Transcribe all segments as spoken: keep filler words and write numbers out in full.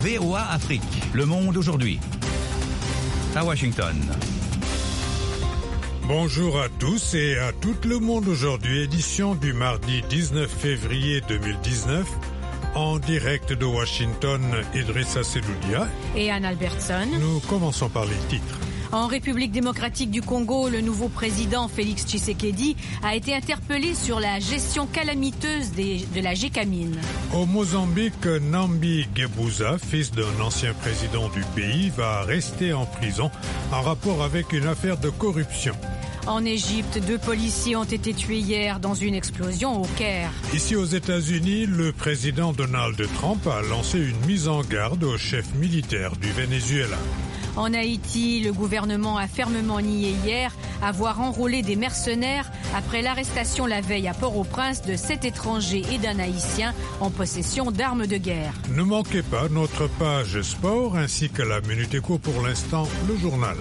V O A Afrique, Le Monde aujourd'hui. À Washington. Bonjour à tous et à tout le monde aujourd'hui, édition du mardi dix-neuf février deux mille dix-neuf. En direct de Washington, Idrissa Seloudia et Anne Albertson. Nous commençons par les titres. En République démocratique du Congo, le nouveau président Félix Tshisekedi a été interpellé sur la gestion calamiteuse des, de la Gécamine. Au Mozambique, Nambi Gebouza, fils d'un ancien président du pays, va rester en prison en rapport avec une affaire de corruption. En Égypte, deux policiers ont été tués hier dans une explosion au Caire. Ici aux États-Unis, le président Donald Trump a lancé une mise en garde au chef militaire du Venezuela. En Haïti, le gouvernement a fermement nié hier avoir enrôlé des mercenaires après l'arrestation la veille à Port-au-Prince de sept étrangers et d'un Haïtien en possession d'armes de guerre. Ne manquez pas notre page sport ainsi que la Minute Éco pour l'instant, le journal.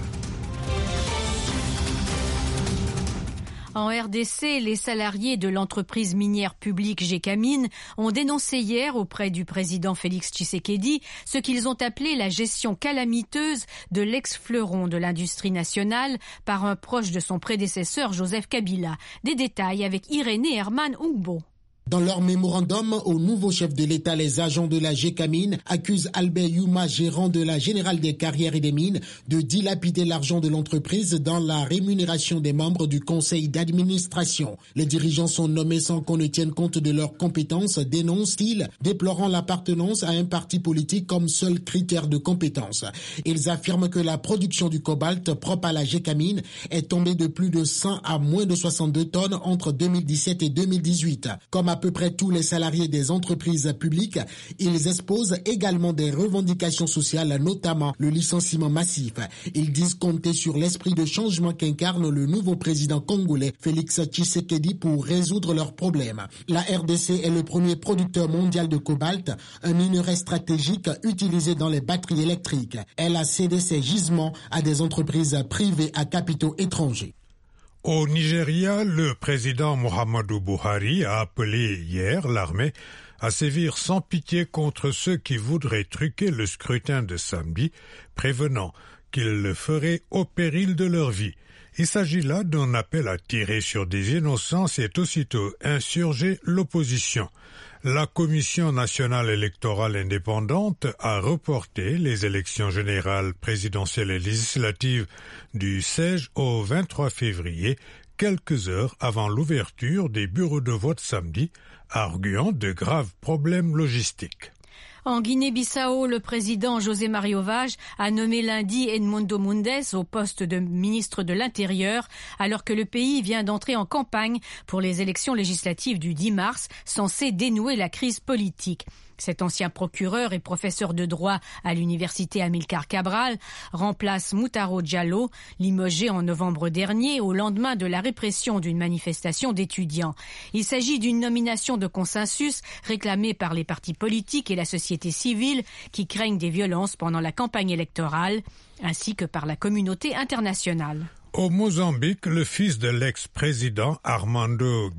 En R D C, les salariés de l'entreprise minière publique Gécamine ont dénoncé hier auprès du président Félix Tshisekedi ce qu'ils ont appelé la gestion calamiteuse de l'ex-fleuron de l'industrie nationale par un proche de son prédécesseur Joseph Kabila. Des détails avec Irénée Herman Ungbo. Dans leur mémorandum au nouveau chef de l'État, les agents de la Gécamine accusent Albert Youma, gérant de la Générale des Carrières et des Mines, de dilapider l'argent de l'entreprise dans la rémunération des membres du conseil d'administration. Les dirigeants sont nommés sans qu'on ne tienne compte de leurs compétences, dénoncent-ils, déplorant l'appartenance à un parti politique comme seul critère de compétence. Ils affirment que la production du cobalt propre à la Gécamine est tombée de plus de cent à moins de soixante-deux tonnes entre deux mille dix-sept et deux mille dix-huit. Comme à peu près tous les salariés des entreprises publiques, ils exposent également des revendications sociales, notamment le licenciement massif. Ils disent compter sur l'esprit de changement qu'incarne le nouveau président congolais, Félix Tshisekedi, pour résoudre leurs problèmes. La R D C est le premier producteur mondial de cobalt, un minerai stratégique utilisé dans les batteries électriques. Elle a cédé ses gisements à des entreprises privées à capitaux étrangers. Au Nigeria, le président Muhammadu Buhari a appelé hier l'armée à sévir sans pitié contre ceux qui voudraient truquer le scrutin de samedi, prévenant qu'ils le feraient au péril de leur vie. Il s'agit là d'un appel à tirer sur des innocents et aussitôt insurger l'opposition. La Commission nationale électorale indépendante a reporté les élections générales présidentielles et législatives du seize au vingt-trois février, quelques heures avant l'ouverture des bureaux de vote samedi, arguant de graves problèmes logistiques. En Guinée-Bissau, le président José Mario Vaz a nommé lundi Edmundo Mendes au poste de ministre de l'Intérieur, alors que le pays vient d'entrer en campagne pour les élections législatives du dix mars, censées dénouer la crise politique. Cet ancien procureur et professeur de droit à l'université Amilcar Cabral remplace Moutaro Diallo, limogé en novembre dernier au lendemain de la répression d'une manifestation d'étudiants. Il s'agit d'une nomination de consensus réclamée par les partis politiques et la société civile qui craignent des violences pendant la campagne électorale, ainsi que par la communauté internationale. Au Mozambique, le fils de l'ex-président Armando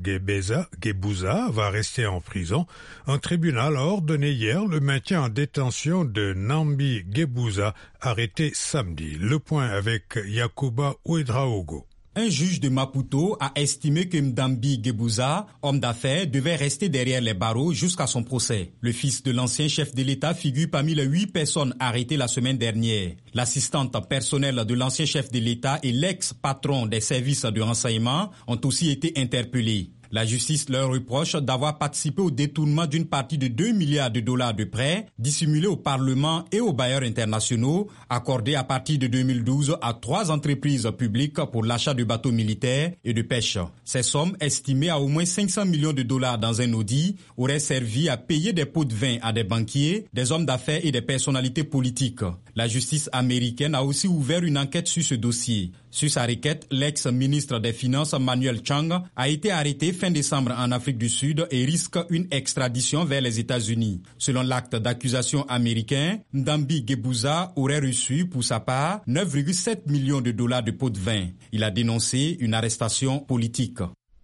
Guebuza va rester en prison. Un tribunal a ordonné hier le maintien en détention de Nambi Gebouza, arrêté samedi. Le point avec Yacouba Ouedraogo. Un juge de Maputo a estimé que Ndambi Gebouza, homme d'affaires, devait rester derrière les barreaux jusqu'à son procès. Le fils de l'ancien chef de l'État figure parmi les huit personnes arrêtées la semaine dernière. L'assistante personnelle de l'ancien chef de l'État et l'ex-patron des services de renseignement ont aussi été interpellés. La justice leur reproche d'avoir participé au détournement d'une partie de deux milliards de dollars de prêts dissimulés au Parlement et aux bailleurs internationaux, accordés à partir de deux mille douze à trois entreprises publiques pour l'achat de bateaux militaires et de pêche. Ces sommes, estimées à au moins cinq cents millions de dollars dans un audit, auraient servi à payer des pots de vin à des banquiers, des hommes d'affaires et des personnalités politiques. La justice américaine a aussi ouvert une enquête sur ce dossier. Sur sa requête, l'ex-ministre des Finances Manuel Chang a été arrêté fin décembre en Afrique du Sud et risque une extradition vers les États-Unis. Selon l'acte d'accusation américain, Ndambi Gebouza aurait reçu pour sa part neuf virgule sept millions de dollars de pots de vin. Il a dénoncé une arrestation politique.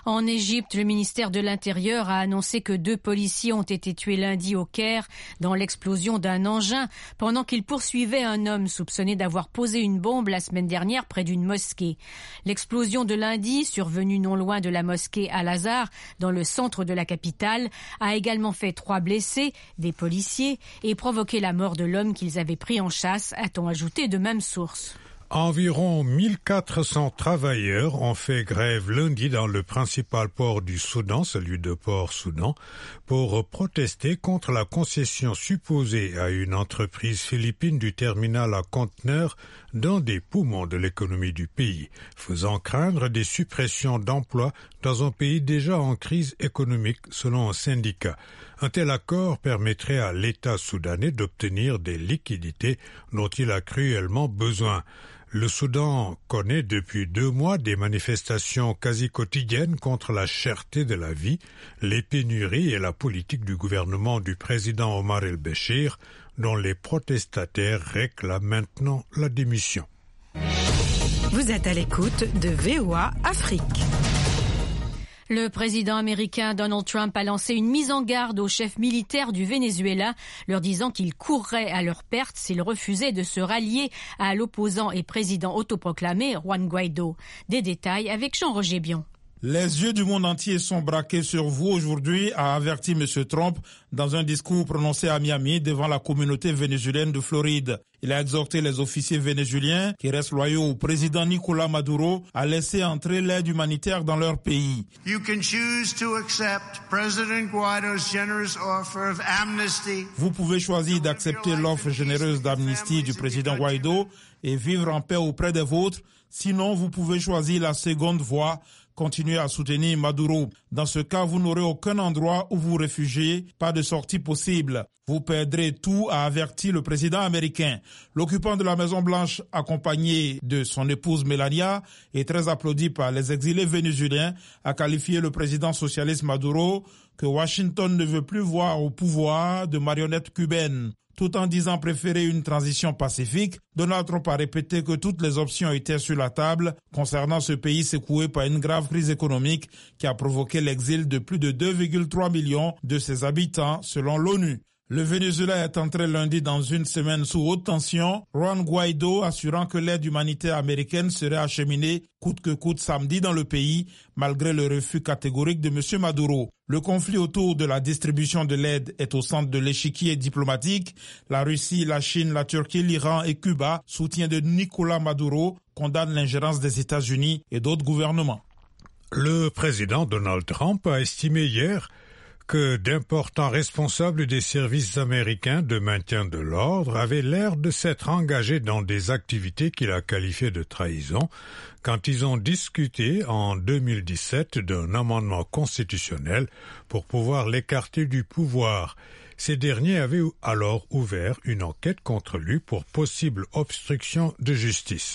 En Égypte, le ministère de l'Intérieur a annoncé que deux policiers ont été tués lundi au Caire dans l'explosion d'un engin pendant qu'ils poursuivaient un homme soupçonné d'avoir posé une bombe la semaine dernière près d'une mosquée. L'explosion de lundi, survenue non loin de la mosquée Al-Azhar, dans le centre de la capitale, a également fait trois blessés, des policiers, et provoqué la mort de l'homme qu'ils avaient pris en chasse, a-t-on ajouté de même source. Environ mille quatre cents travailleurs ont fait grève lundi dans le principal port du Soudan, celui de Port-Soudan, pour protester contre la concession supposée à une entreprise philippine du terminal à conteneurs dans des poumons de l'économie du pays, faisant craindre des suppressions d'emplois dans un pays déjà en crise économique, selon un syndicat. Un tel accord permettrait à l'État soudanais d'obtenir des liquidités dont il a cruellement besoin. Le Soudan connaît depuis deux mois des manifestations quasi quotidiennes contre la cherté de la vie, les pénuries et la politique du gouvernement du président Omar el-Béchir, dont les protestataires réclament maintenant la démission. Vous êtes à l'écoute de V O A Afrique. Le président américain Donald Trump a lancé une mise en garde aux chefs militaires du Venezuela, leur disant qu'ils courraient à leur perte s'ils refusaient de se rallier à l'opposant et président autoproclamé Juan Guaido. Des détails avec Jean-Roger Bion. Les yeux du monde entier sont braqués sur vous aujourd'hui, a averti M. Trump dans un discours prononcé à Miami devant la communauté vénézuélienne de Floride. Il a exhorté les officiers vénézuéliens qui restent loyaux au président Nicolás Maduro à laisser entrer l'aide humanitaire dans leur pays. You can choose to accept President Guaido's generous offer of amnesty. Vous pouvez choisir d'accepter l'offre généreuse d'amnistie du président Guaido et vivre en paix auprès des vôtres. Sinon, vous pouvez choisir la seconde voie. Continuez à soutenir Maduro. Dans ce cas, vous n'aurez aucun endroit où vous réfugier, pas de sortie possible. Vous perdrez tout, a averti le président américain. L'occupant de la Maison-Blanche, accompagné de son épouse Melania et très applaudi par les exilés vénézuéliens, a qualifié le président socialiste Maduro que Washington ne veut plus voir au pouvoir de marionnettes cubaines. Tout en disant préférer une transition pacifique, Donald Trump a répété que toutes les options étaient sur la table concernant ce pays secoué par une grave crise économique qui a provoqué l'exil de plus de deux virgule trois millions de ses habitants, selon l'ONU. Le Venezuela est entré lundi dans une semaine sous haute tension, Juan Guaido assurant que l'aide humanitaire américaine serait acheminée coûte que coûte samedi dans le pays, malgré le refus catégorique de M. Maduro. Le conflit autour de la distribution de l'aide est au centre de l'échiquier diplomatique. La Russie, la Chine, la Turquie, l'Iran et Cuba, soutien de Nicolás Maduro, condamnent l'ingérence des États-Unis et d'autres gouvernements. Le président Donald Trump a estimé hier que d'importants responsables des services américains de maintien de l'ordre avaient l'air de s'être engagés dans des activités qu'il a qualifiées de trahison quand ils ont discuté en deux mille dix-sept d'un amendement constitutionnel pour pouvoir l'écarter du pouvoir. Ces derniers avaient alors ouvert une enquête contre lui pour possible obstruction de justice.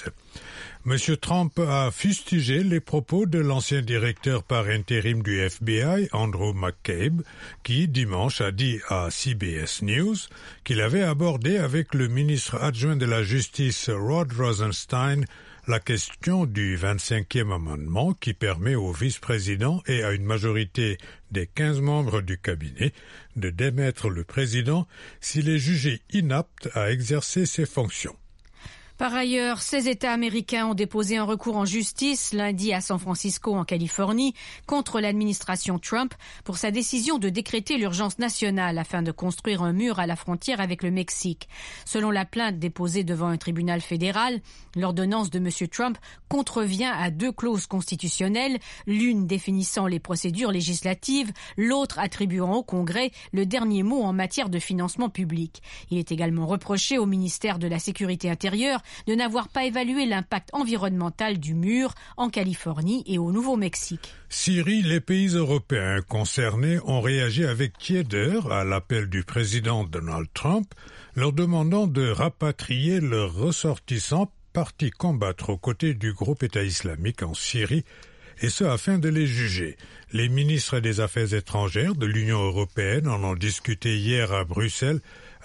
M. Trump a fustigé les propos de l'ancien directeur par intérim du F B I, Andrew McCabe, qui, dimanche, a dit à C B S News qu'il avait abordé avec le ministre adjoint de la Justice, Rod Rosenstein, la question du vingt-cinquième amendement qui permet au vice-président et à une majorité des quinze membres du cabinet de démettre le président s'il est jugé inapte à exercer ses fonctions. Par ailleurs, seize États américains ont déposé un recours en justice lundi à San Francisco, en Californie, contre l'administration Trump pour sa décision de décréter l'urgence nationale afin de construire un mur à la frontière avec le Mexique. Selon la plainte déposée devant un tribunal fédéral, l'ordonnance de M. Trump contrevient à deux clauses constitutionnelles, l'une définissant les procédures législatives, l'autre attribuant au Congrès le dernier mot en matière de financement public. Il est également reproché au ministère de la Sécurité intérieure de n'avoir pas évalué l'impact environnemental du mur en Californie et au Nouveau-Mexique. Syrie, les pays européens concernés ont réagi avec tiédeur à l'appel du président Donald Trump, leur demandant de rapatrier leurs ressortissants partis combattre aux côtés du groupe État islamique en Syrie, et ce afin de les juger. Les ministres des Affaires étrangères de l'Union européenne en ont discuté hier à Bruxelles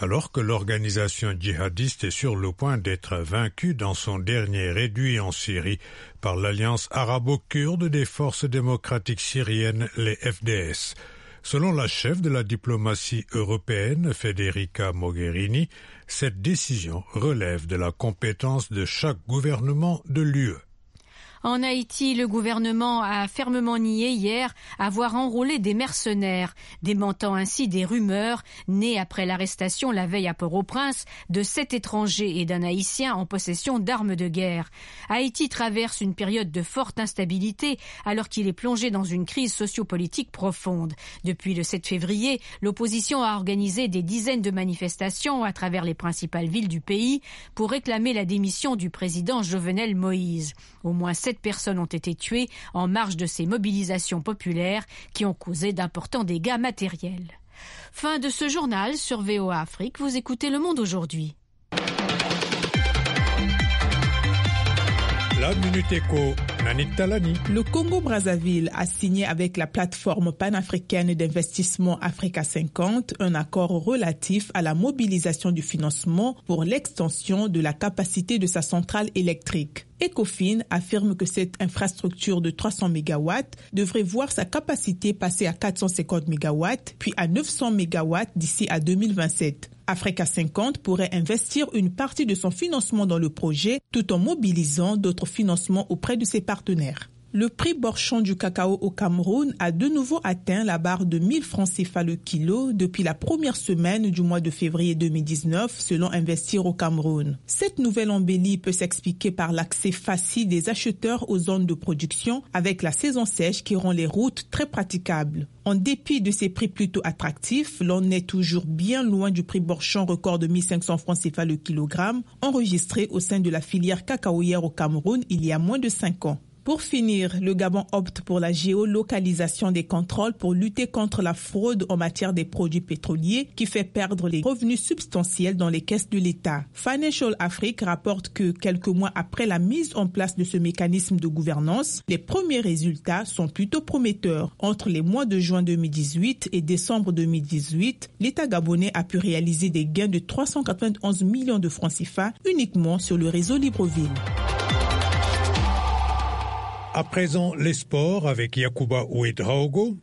Alors que l'organisation djihadiste est sur le point d'être vaincue dans son dernier réduit en Syrie par l'Alliance arabo-kurde des forces démocratiques syriennes, les F D S. Selon la chef de la diplomatie européenne, Federica Mogherini, cette décision relève de la compétence de chaque gouvernement de l'U E. En Haïti, le gouvernement a fermement nié hier avoir enrôlé des mercenaires, démentant ainsi des rumeurs nées après l'arrestation la veille à Port-au-Prince de sept étrangers et d'un Haïtien en possession d'armes de guerre. Haïti traverse une période de forte instabilité alors qu'il est plongé dans une crise sociopolitique profonde. Depuis le sept février, l'opposition a organisé des dizaines de manifestations à travers les principales villes du pays pour réclamer la démission du président Jovenel Moïse. Au moins sept personnes ont été tuées en marge de ces mobilisations populaires qui ont causé d'importants dégâts matériels. Fin de ce journal sur V O A Afrique. Vous écoutez Le Monde aujourd'hui. La Minute Éco, Nanit Talani. Le Congo-Brazzaville a signé avec la plateforme panafricaine d'investissement Africa cinquante un accord relatif à la mobilisation du financement pour l'extension de la capacité de sa centrale électrique. Ecofin affirme que cette infrastructure de trois cents mégawatts devrait voir sa capacité passer à quatre cent cinquante mégawatts, puis à neuf cents mégawatts d'ici à deux mille vingt-sept. Africa cinquante pourrait investir une partie de son financement dans le projet tout en mobilisant d'autres financements auprès de ses partenaires. Le prix Borchon du cacao au Cameroun a de nouveau atteint la barre de mille francs C F A le kilo depuis la première semaine du mois de février deux mille dix-neuf, selon Investir au Cameroun. Cette nouvelle embellie peut s'expliquer par l'accès facile des acheteurs aux zones de production avec la saison sèche qui rend les routes très praticables. En dépit de ces prix plutôt attractifs, l'on est toujours bien loin du prix Borchon record de mille cinq cents francs C F A le kilogramme enregistré au sein de la filière cacaoyère au Cameroun il y a moins de cinq ans. Pour finir, le Gabon opte pour la géolocalisation des contrôles pour lutter contre la fraude en matière des produits pétroliers qui fait perdre les revenus substantiels dans les caisses de l'État. Financial Afrique rapporte que quelques mois après la mise en place de ce mécanisme de gouvernance, les premiers résultats sont plutôt prometteurs. Entre les mois de juin deux mille dix-huit et décembre deux mille dix-huit, l'État gabonais a pu réaliser des gains de trois cent quatre-vingt-onze millions de francs C F A uniquement sur le réseau Libreville. À présent, les sports avec Yacouba Ouedraogo.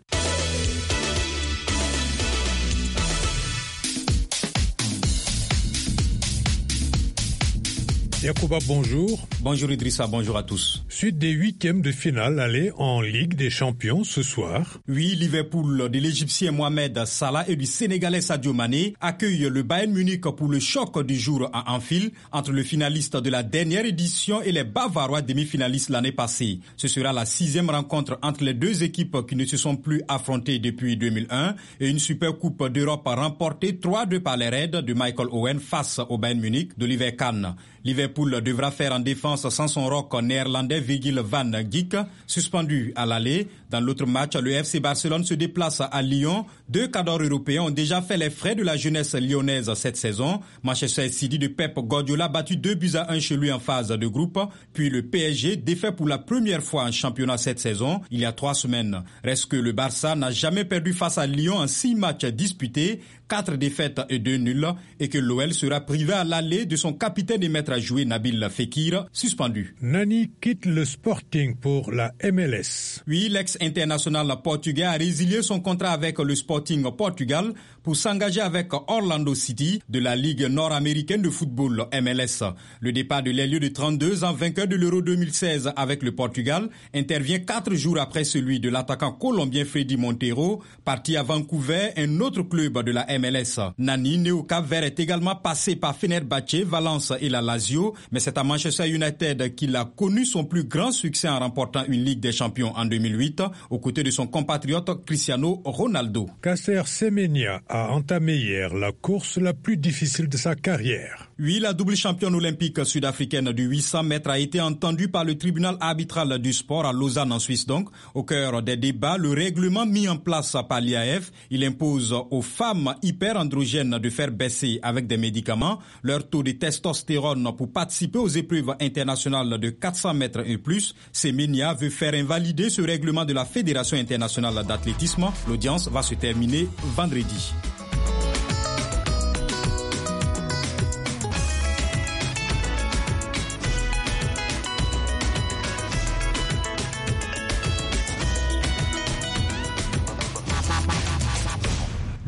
Yacouba, bonjour. Bonjour Idrissa, bonjour à tous. Suite des huitièmes de finale aller en Ligue des Champions ce soir. Oui, Liverpool de l'Égyptien Mohamed Salah et du Sénégalais Sadio Mané accueille le Bayern Munich pour le choc du jour à Anfield entre le finaliste de la dernière édition et les Bavarois demi-finalistes l'année passée. Ce sera la sixième rencontre entre les deux équipes qui ne se sont plus affrontées depuis deux mille un et une super coupe d'Europe remportée trois deux par les Reds de Michael Owen face au Bayern Munich d'Oliver Kahn. Liverpool devra faire en défense sans son rock néerlandais Virgil van Dijk, suspendu à l'aller. Dans l'autre match, le F C Barcelone se déplace à Lyon. Deux cadors européens ont déjà fait les frais de la jeunesse lyonnaise cette saison. Manchester City de Pep Guardiola battu deux buts à un chez lui en phase de groupe. Puis le P S G défait pour la première fois en championnat cette saison, il y a trois semaines. Reste que le Barça n'a jamais perdu face à Lyon en six matchs disputés, quatre défaites et deux nuls, et que l'O L sera privé à l'aller de son capitaine et maître à jouer Nabil Fekir, suspendu. Nani quitte le Sporting pour la M L S. Oui, l'ex-international portugais a résilié son contrat avec le Sporting Portugal pour s'engager avec Orlando City de la Ligue nord-américaine de football M L S. Le départ de l'ailier de trente-deux ans, vainqueur de l'Euro deux mille seize avec le Portugal, intervient quatre jours après celui de l'attaquant colombien Freddy Montero, parti à Vancouver, un autre club de la M L S. Nani, né au Cap-Vert, est également passé par Fenerbahçe, Valence et la Lazio, mais c'est à Manchester United qu'il a connu son plus grand succès en remportant une Ligue des Champions en deux mille huit, aux côtés de son compatriote Cristiano Ronaldo. Kader Semenya a entamé hier la course la plus difficile de sa carrière. Oui, la double championne olympique sud-africaine du huit cents mètres a été entendue par le tribunal arbitral du sport à Lausanne en Suisse donc. Au cœur des débats, le règlement mis en place par l'I A F, il impose aux femmes hyperandrogènes de faire baisser avec des médicaments leur taux de testostérone pour participer aux épreuves internationales de quatre cents mètres et plus. Semenya veut faire invalider ce règlement de la Fédération internationale d'athlétisme. L'audience va se terminer vendredi.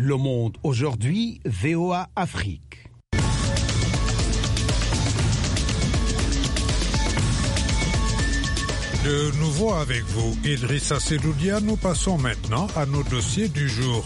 Le Monde aujourd'hui, V O A Afrique. De nouveau avec vous, Idrissa Seloudia, nous passons maintenant à nos dossiers du jour.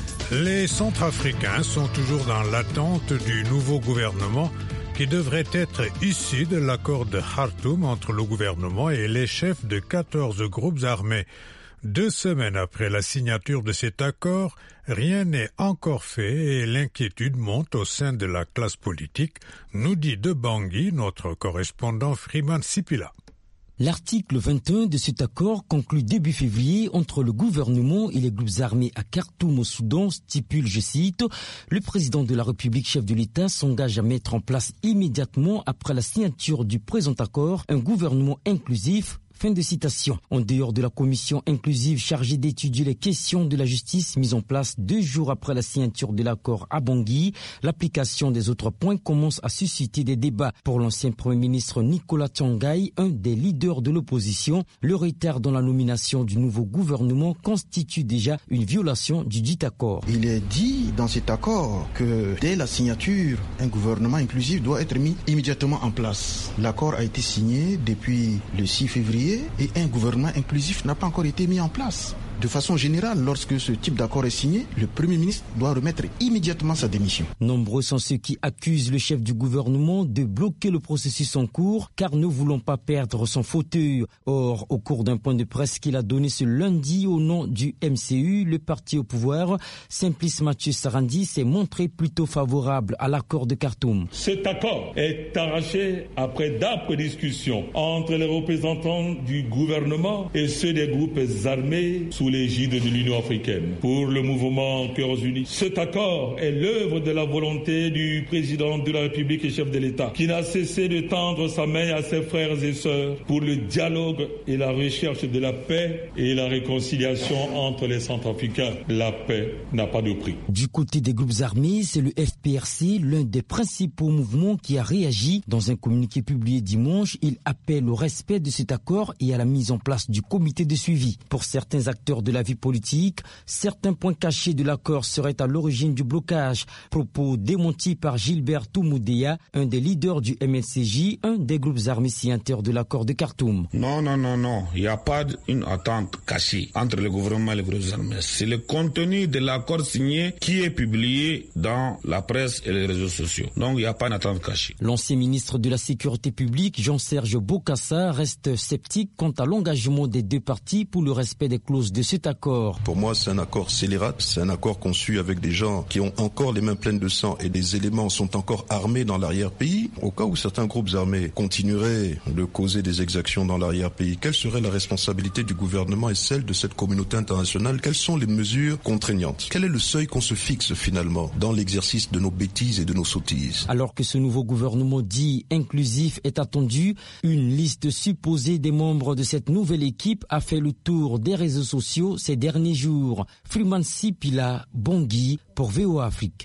Les Centrafricains sont toujours dans l'attente du nouveau gouvernement qui devrait être issu de l'accord de Khartoum entre le gouvernement et les chefs de quatorze groupes armés. Deux semaines après la signature de cet accord, rien n'est encore fait et l'inquiétude monte au sein de la classe politique, nous dit de Bangui notre correspondant Freeman Sipila. L'article vingt et un de cet accord conclu début février entre le gouvernement et les groupes armés à Khartoum au Soudan stipule, je cite, « Le président de la République, chef de l'État, s'engage à mettre en place immédiatement après la signature du présent accord un gouvernement inclusif ». Fin de citation. En dehors de la commission inclusive chargée d'étudier les questions de la justice mise en place deux jours après la signature de l'accord à Bangui, l'application des autres points commence à susciter des débats. Pour l'ancien Premier ministre Nicolas Tangai, un des leaders de l'opposition, le retard dans la nomination du nouveau gouvernement constitue déjà une violation du dit accord. Il est dit dans cet accord que dès la signature, un gouvernement inclusif doit être mis immédiatement en place. L'accord a été signé depuis le six février et un gouvernement inclusif n'a pas encore été mis en place. De façon générale, lorsque ce type d'accord est signé, le Premier ministre doit remettre immédiatement sa démission. Nombreux sont ceux qui accusent le chef du gouvernement de bloquer le processus en cours car ne voulant pas perdre son fauteuil. Or, au cours d'un point de presse qu'il a donné ce lundi au nom du M C U, le parti au pouvoir, Simplice Mathieu Sarandi s'est montré plutôt favorable à l'accord de Khartoum. Cet accord est arraché après d'âpres discussions entre les représentants du gouvernement et ceux des groupes armés sous l'égide de l'Union africaine pour le mouvement Cœurs Unis. Cet accord est l'œuvre de la volonté du président de la République et chef de l'État qui n'a cessé de tendre sa main à ses frères et sœurs pour le dialogue et la recherche de la paix et la réconciliation entre les Centrafricains. La paix n'a pas de prix. Du côté des groupes armés, c'est le F P R C, l'un des principaux mouvements qui a réagi. Dans un communiqué publié dimanche, il appelle au respect de cet accord et à la mise en place du comité de suivi. Pour certains acteurs de la vie politique, certains points cachés de l'accord seraient à l'origine du blocage. Propos démentis par Gilbert Toumoudéa, un des leaders du M L C J, un des groupes armés signataires de l'accord de Khartoum. Non, non, non, non. Il n'y a pas une attente cachée entre le gouvernement et les groupes armés. C'est le contenu de l'accord signé qui est publié dans la presse et les réseaux sociaux. Donc, il n'y a pas une attente cachée. L'ancien ministre de la Sécurité publique, Jean-Serge Bokassa, reste sceptique quant à l'engagement des deux parties pour le respect des clauses de cet accord. Pour moi, c'est un accord scélérat, c'est un accord conçu avec des gens qui ont encore les mains pleines de sang et des éléments sont encore armés dans l'arrière-pays. Au cas où certains groupes armés continueraient de causer des exactions dans l'arrière-pays, quelle serait la responsabilité du gouvernement et celle de cette communauté internationale? Quelles sont les mesures contraignantes? Quel est le seuil qu'on se fixe finalement dans l'exercice de nos bêtises et de nos sottises? Alors que ce nouveau gouvernement dit inclusif est attendu, une liste supposée des membres de cette nouvelle équipe a fait le tour des réseaux sociaux ces derniers jours. Freeman Sipila, Bangui pour V O A Afrique.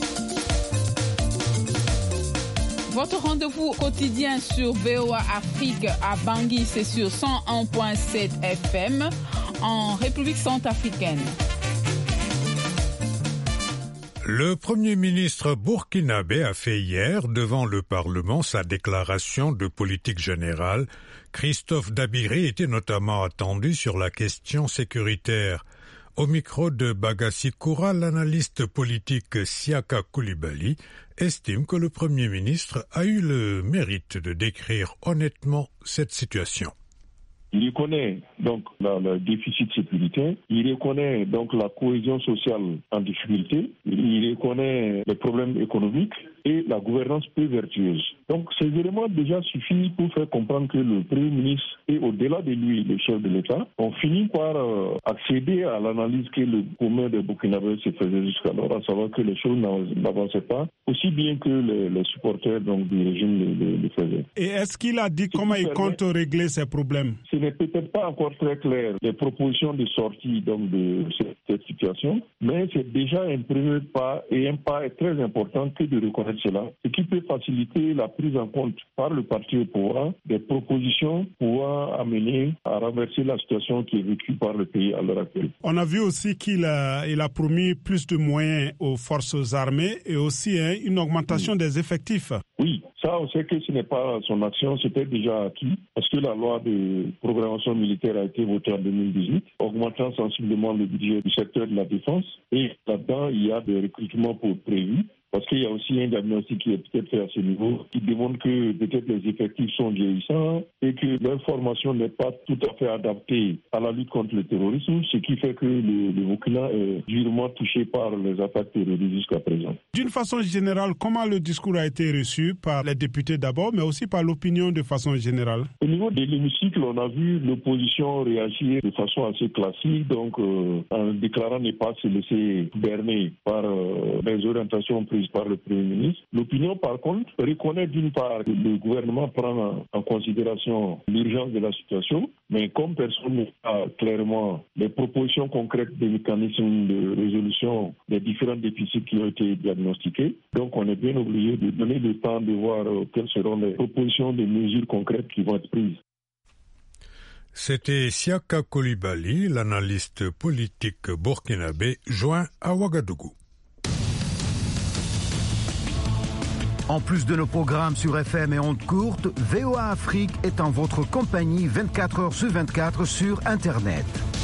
Votre rendez-vous quotidien sur V O A Afrique à Bangui, c'est sur cent un virgule sept F M en République centrafricaine. Le Premier ministre burkinabé a fait hier devant le Parlement sa déclaration de politique générale. Christophe Dabiré était notamment attendu sur la question sécuritaire. Au micro de Bagassi Koura, l'analyste politique Siaka Koulibaly estime que le Premier ministre a eu le mérite de décrire honnêtement cette situation. Il reconnaît donc le, le déficit sécuritaire, il reconnaît donc la cohésion sociale en difficulté, il reconnaît les problèmes économiques et la gouvernance peu vertueuse. Donc ces éléments déjà suffisent pour faire comprendre que le Premier ministre et au-delà de lui, le chef de l'État, ont fini par euh, accéder à l'analyse que le commun des Burkinabés se faisait jusqu'alors, à savoir que les choses n'avançaient pas aussi bien que les, les supporters donc, du régime le, le, le faisaient. Et est-ce qu'il a dit comment il compte régler ces problèmes? Ce n'est peut-être pas encore très clair les propositions de sortie donc, de cette, cette situation, mais c'est déjà un premier pas et un pas très important que de reconnaître cela, ce qui peut faciliter la prise en compte par le parti au pouvoir des propositions pouvant amener à renverser la situation qui est vécue par le pays à l'heure actuelle. On a vu aussi qu'il a, il a promis plus de moyens aux forces armées et aussi hein, une augmentation oui. des effectifs. Oui, ça on sait que ce n'est pas son action, c'était déjà acquis parce que la loi de programmation militaire a été votée en deux mille dix-huit, augmentant sensiblement le budget du secteur de la défense et là-dedans il y a des recrutements pour prévus. Parce qu'il y a aussi un diagnostic qui est peut-être fait à ce niveau, qui démontre que peut-être les effectifs sont vieillissants et que leur formation n'est pas tout à fait adaptée à la lutte contre le terrorisme, ce qui fait que le, le Burkina est durement touché par les attaques terroristes jusqu'à présent. D'une façon générale, comment le discours a été reçu par les députés d'abord, mais aussi par l'opinion de façon générale? Au niveau de l'hémicycle, on a vu l'opposition réagir de façon assez classique, donc euh, en déclarant ne pas se laisser berner par euh, les orientations prises par le Premier ministre. L'opinion, par contre, reconnaît d'une part que le gouvernement prend en considération l'urgence de la situation, mais comme personne n'a clairement les propositions concrètes des mécanismes de résolution des différents déficits qui ont été diagnostiqués, donc on est bien obligé de donner le temps de voir quelles seront les propositions de mesures concrètes qui vont être prises. C'était Siaka Coulibaly, l'analyste politique burkinabé, joint à Ouagadougou. En plus de nos programmes sur F M et ondes courtes, V O A Afrique est en votre compagnie vingt-quatre heures sur vingt-quatre sur Internet.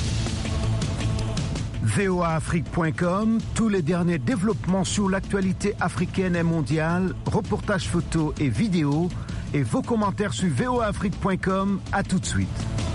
V O A Afrique point com, tous les derniers développements sur l'actualité africaine et mondiale, reportages photos et vidéos, et vos commentaires sur V O A Afrique point com. À tout de suite.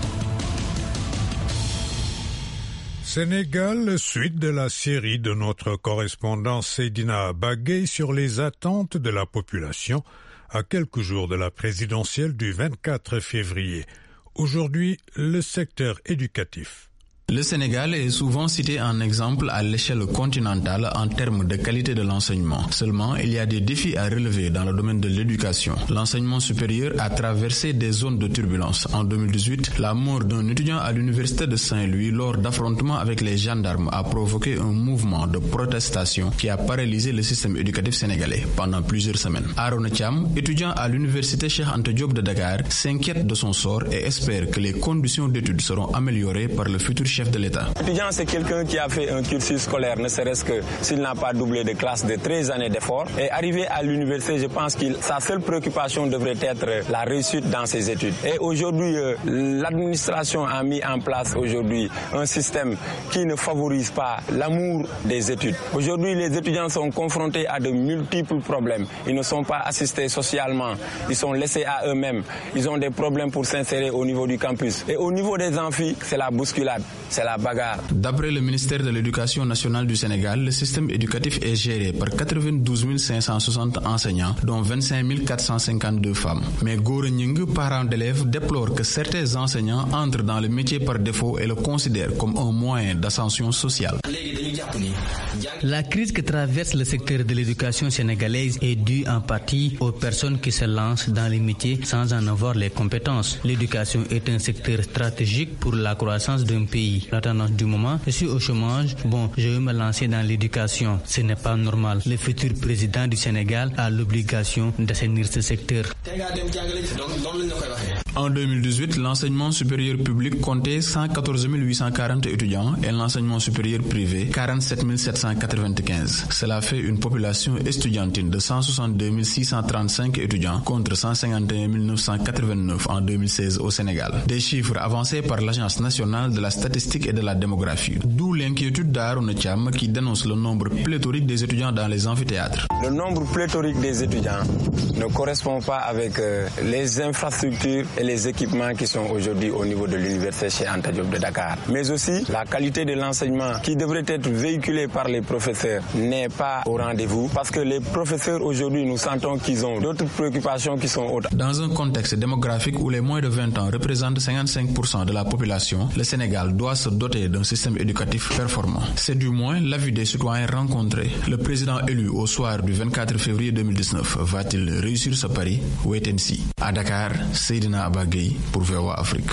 Sénégal, suite de la série de notre correspondant Seydina Bagay sur les attentes de la population à quelques jours de la présidentielle du vingt-quatre février. Aujourd'hui, le secteur éducatif. Le Sénégal est souvent cité en exemple à l'échelle continentale en termes de qualité de l'enseignement. Seulement, il y a des défis à relever dans le domaine de l'éducation. L'enseignement supérieur a traversé des zones de turbulence. En deux mille dix-huit, la mort d'un étudiant à l'université de Saint-Louis lors d'affrontements avec les gendarmes a provoqué un mouvement de protestation qui a paralysé le système éducatif sénégalais pendant plusieurs semaines. Arona Thiam, étudiant à l'université Cheikh Anta Diop de Dakar, s'inquiète de son sort et espère que les conditions d'études seront améliorées par le futur chef de l'État. L'étudiant, c'est quelqu'un qui a fait un cursus scolaire, ne serait-ce que s'il n'a pas doublé de classe de treize années d'efforts. Et arrivé à l'université, je pense que sa seule préoccupation devrait être la réussite dans ses études. Et aujourd'hui, euh, l'administration a mis en place aujourd'hui un système qui ne favorise pas l'amour des études. Aujourd'hui, les étudiants sont confrontés à de multiples problèmes. Ils ne sont pas assistés socialement, ils sont laissés à eux-mêmes. Ils ont des problèmes pour s'insérer au niveau du campus. Et au niveau des amphis, c'est la bousculade. C'est la bagarre. D'après le ministère de l'Éducation nationale du Sénégal, le système éducatif est géré par quatre-vingt-douze mille cinq cent soixante enseignants, dont vingt-cinq mille quatre cent cinquante-deux femmes. Mais Gora Nying, parents d'élèves, déplore que certains enseignants entrent dans le métier par défaut et le considèrent comme un moyen d'ascension sociale. La crise que traverse le secteur de l'éducation sénégalaise est due en partie aux personnes qui se lancent dans les métiers sans en avoir les compétences. L'éducation est un secteur stratégique pour la croissance d'un pays. La tendance du moment, je suis au chômage, bon, je vais me lancer dans l'éducation. Ce n'est pas normal. Le futur président du Sénégal a l'obligation d'assainir ce secteur. En deux mille dix-huit, l'enseignement supérieur public comptait cent quatorze mille huit cent quarante étudiants et l'enseignement supérieur privé quarante-sept mille sept cent quatre-vingt-quinze. Cela fait une population estudiantine de cent soixante-deux mille six cent trente-cinq étudiants contre cent cinquante et un mille neuf cent quatre-vingt-neuf en deux mille seize au Sénégal. Des chiffres avancés par l'Agence nationale de la statistique et de la démographie. D'où l'inquiétude d'Arona Thiam qui dénonce le nombre pléthorique des étudiants dans les amphithéâtres. Le nombre pléthorique des étudiants ne correspond pas avec euh, les infrastructures et les équipements qui sont aujourd'hui au niveau de l'université Cheikh Anta Diop de Dakar. Mais aussi, la qualité de l'enseignement qui devrait être véhiculé par les professeurs n'est pas au rendez-vous parce que les professeurs aujourd'hui, nous sentons qu'ils ont d'autres préoccupations qui sont autres. Dans un contexte démographique où les moins de vingt ans représentent cinquante-cinq pour cent de la population, le Sénégal doit se doter d'un système éducatif performant. C'est du moins l'avis des citoyens rencontrés. Le président élu au soir du vingt-quatre février deux mille dix-neuf va-t-il réussir ce pari? Wait and see. À Dakar, Seydina Bagay pour V O A Afrique.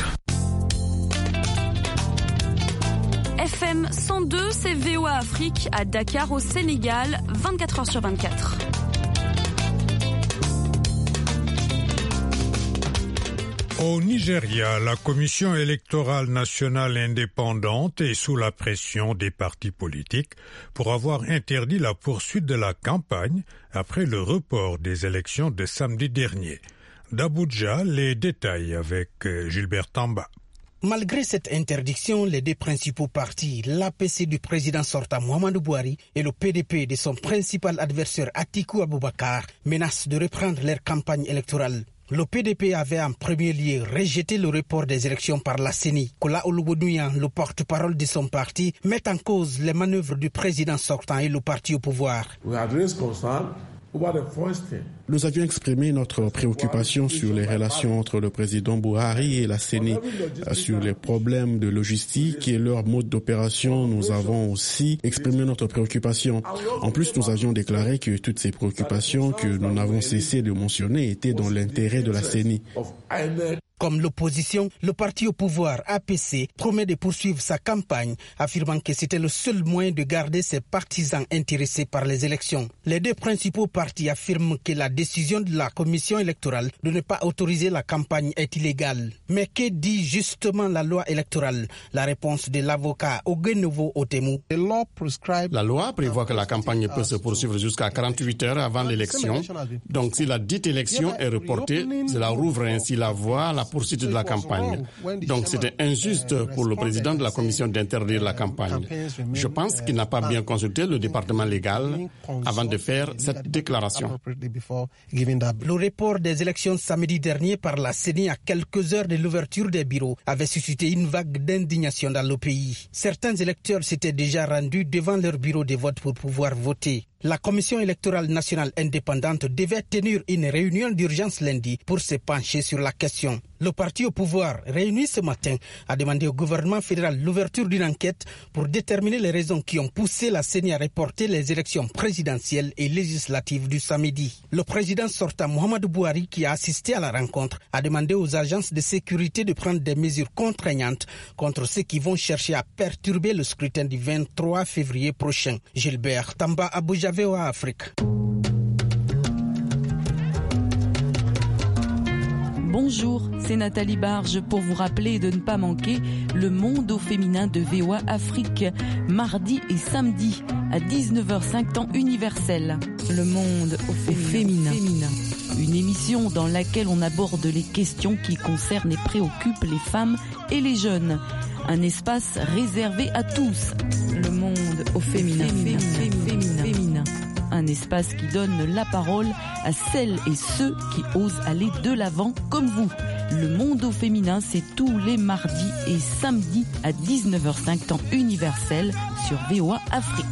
F M cent deux, c'est V O A Afrique à Dakar au Sénégal, vingt-quatre heures sur vingt-quatre. Au Nigeria, la Commission électorale nationale indépendante est sous la pression des partis politiques pour avoir interdit la poursuite de la campagne après le report des élections de samedi dernier. D'Abuja, les détails avec Gilbert Tamba. Malgré cette interdiction, les deux principaux partis, l'A P C du président sortant Muhammadu Buhari et le P D P de son principal adversaire Atiku Abubakar, menacent de reprendre leur campagne électorale. Le P D P avait en premier lieu rejeté le report des élections par la C E N I. Kola Olugbodouyan, le porte-parole de son parti, met en cause les manœuvres du président sortant et le parti au pouvoir. Nous avions exprimé notre préoccupation sur les relations entre le président Buhari et la C E N I, sur les problèmes de logistique et leur mode d'opération. Nous avons aussi exprimé notre préoccupation. En plus, nous avions déclaré que toutes ces préoccupations que nous n'avons cessé de mentionner étaient dans l'intérêt de la C E N I. Comme l'opposition, le parti au pouvoir A P C promet de poursuivre sa campagne, affirmant que c'était le seul moyen de garder ses partisans intéressés par les élections. Les deux principaux partis affirment que la décision de la commission électorale de ne pas autoriser la campagne est illégale. Mais que dit justement la loi électorale? La réponse de l'avocat Ogenovo Otemu. La loi prévoit que la campagne peut se poursuivre jusqu'à quarante-huit heures avant l'élection. Donc si la dite élection est reportée, cela rouvre ainsi la voie à la poursuite de la campagne. Donc c'était injuste pour le président de la commission d'interdire la campagne. Je pense qu'il n'a pas bien consulté le département légal avant de faire cette déclaration. Le report des élections samedi dernier par la C E N I à quelques heures de l'ouverture des bureaux avait suscité une vague d'indignation dans le pays. Certains électeurs s'étaient déjà rendus devant leur bureau de vote pour pouvoir voter. La Commission électorale nationale indépendante devait tenir une réunion d'urgence lundi pour se pencher sur la question. Le parti au pouvoir, réuni ce matin, a demandé au gouvernement fédéral l'ouverture d'une enquête pour déterminer les raisons qui ont poussé la C E N I à reporter les élections présidentielles et législatives du samedi. Le président sortant Muhammadu Buhari, qui a assisté à la rencontre, a demandé aux agences de sécurité de prendre des mesures contraignantes contre ceux qui vont chercher à perturber le scrutin du vingt-trois février prochain. Gilbert Tamba, Abuja, V O A Afrique. Bonjour, c'est Nathalie Barge pour vous rappeler de ne pas manquer le monde au féminin de V O A Afrique, mardi et samedi à dix-neuf heures cinq temps universel. Le monde au féminin. féminin. Une émission dans laquelle on aborde les questions qui concernent et préoccupent les femmes et les jeunes. Un espace réservé à tous. Le monde au féminin. féminin. féminin. féminin. Un espace qui donne la parole à celles et ceux qui osent aller de l'avant comme vous. Le monde au féminin, c'est tous les mardis et samedis à dix-neuf heures cinq temps universel sur V O A Afrique.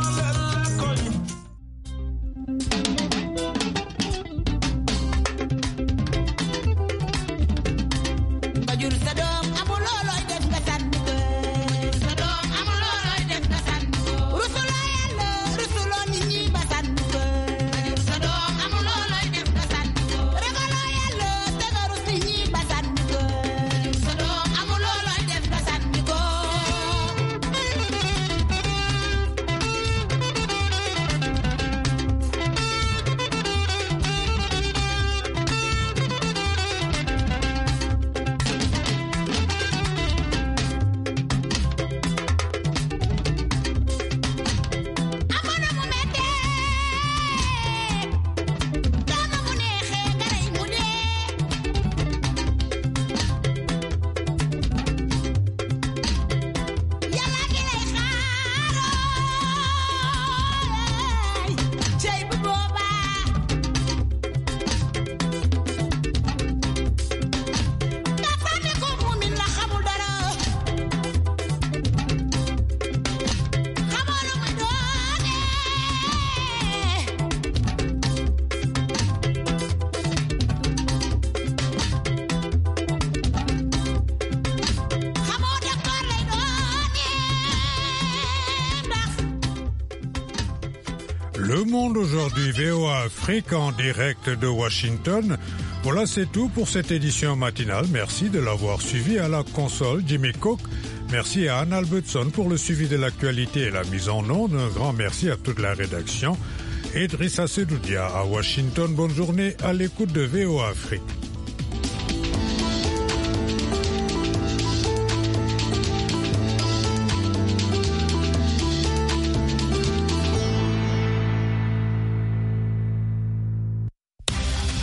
Le Monde aujourd'hui, V O A Afrique en direct de Washington. Voilà, c'est tout pour cette édition matinale. Merci de l'avoir suivi à la console, Jimmy Cook. Merci à Anne Albertson pour le suivi de l'actualité et la mise en onde. Un grand merci à toute la rédaction. Idrissa Sedoudia à Washington. Bonne journée à l'écoute de V O A Afrique.